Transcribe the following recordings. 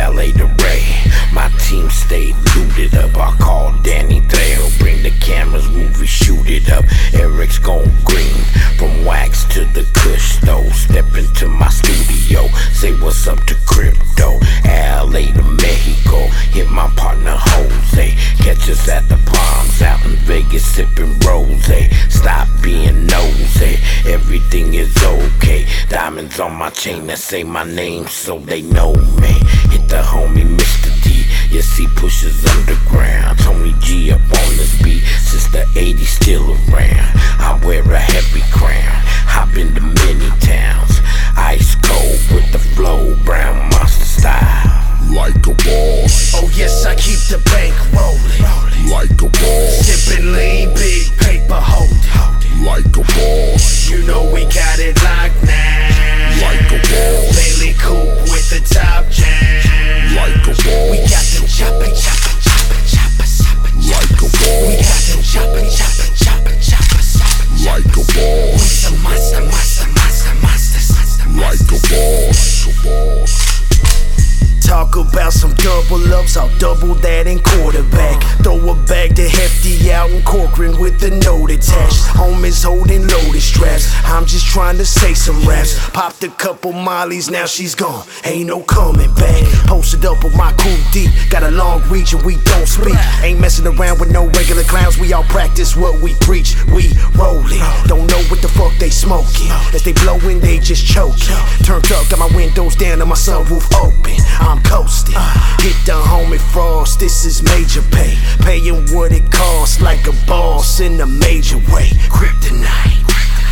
LA to Ray. My team stayed looted up. I call Danny Trejo, bring the cameras, movie, shoot it up. Eric's gone green, from wax to the kush though. Step into my studio, say what's up to crypto. LA to Mexico, hit my partner Jose. Catch us at the Palms, out in Vegas sipping rose. Stop being nosy, everything is okay. Diamonds on my chain that say my name so they know me. Hit the homie Mr. D, yes he pushes underground. Tony G up on this beat since the 80s, still around. I wear a heavy crown, hop into many towns. Ice cold with the flow, brown monster style. Like a boss. Oh yes, I keep the bank rolling. Like a boss. Sipping lean, big paper holding. Like a boss. You know we got it locked now. Like a boss. Bailey coupe with the top jam. Like a boss. We got them choppin', choppin', choppin', choppin', choppin'. Like a boss. We got them choppin', choppin', choppin', choppin', choppin'. Like a boss. We some monster, monster, monster, monsters. Like a boss. Like a boss. Talk about some double ups, I'll double that in quarterback. Throw a bag to Hefty out in Corcoran with the note attached. Homies holding loaded straps, I'm just trying to say some raps. Popped a couple mollies, now she's gone, ain't no coming back. Posted up with my crew deep, got a long reach and we don't speak. Ain't messing around with no regular clowns, we all practice what we preach. We rollin', don't know what the fuck they smoking. As they blowin', they just choking. Turned up, got my windows down and my sunroof open. I'm coasting, hit the homie Frost, this is major pay. Paying what it costs like a boss in a major way. Kryptonite,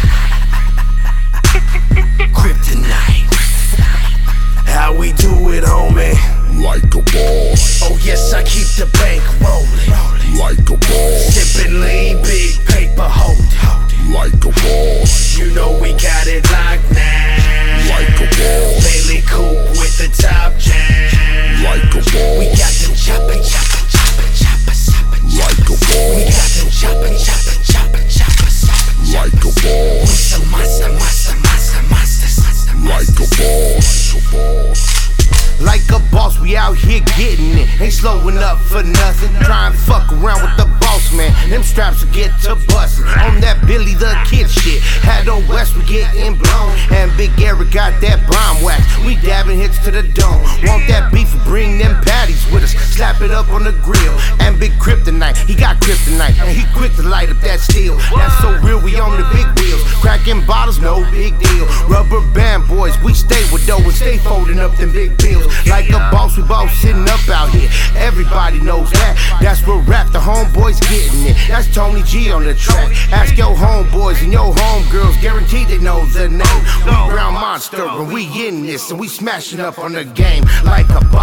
Kryptonite. How we do it, homie? Like a boss. Oh yes, I keep the bank rolling. Like a boss. Sipping lean, big paper holding. Like a boss. You know we got it locked now. Like a boss. Bailey coupe with the top jam. Like a boss. We got them choppin', choppin', choppin', choppin', choppin'. Like a boss. We got them choppin', choppin', choppin', choppin', choppin'. Like a boss. We some monster, monster, monster, monsters. Like a boss. Like a boss. Like a boss, we out here getting it. Ain't slowing up for nothing. Try and fuck around with the boss, man. Them straps will get to bustin'. On that Billy the Kid shit. Had the West, we getting blown. And Big Eric got that bomb wax. We dabbing hits to the dome. Want that beef, bring them patties with us. Slap it up on the grill. And Big Kryptonite, he got kryptonite. And he quick to light up that steel. That's so real, we on the big wheels. Cracking bottles, no big deal. Rubber band boys, we stay with dough and stay folding up them big bills. Like a boss, we both sitting up out here. Everybody knows that. That's what rap, the homeboys getting it. That's Tony G on the track. Ask your homeboys and your homegirls, guaranteed they know the name. We Brown Monster and we in this and we smashing up on the game like a boss.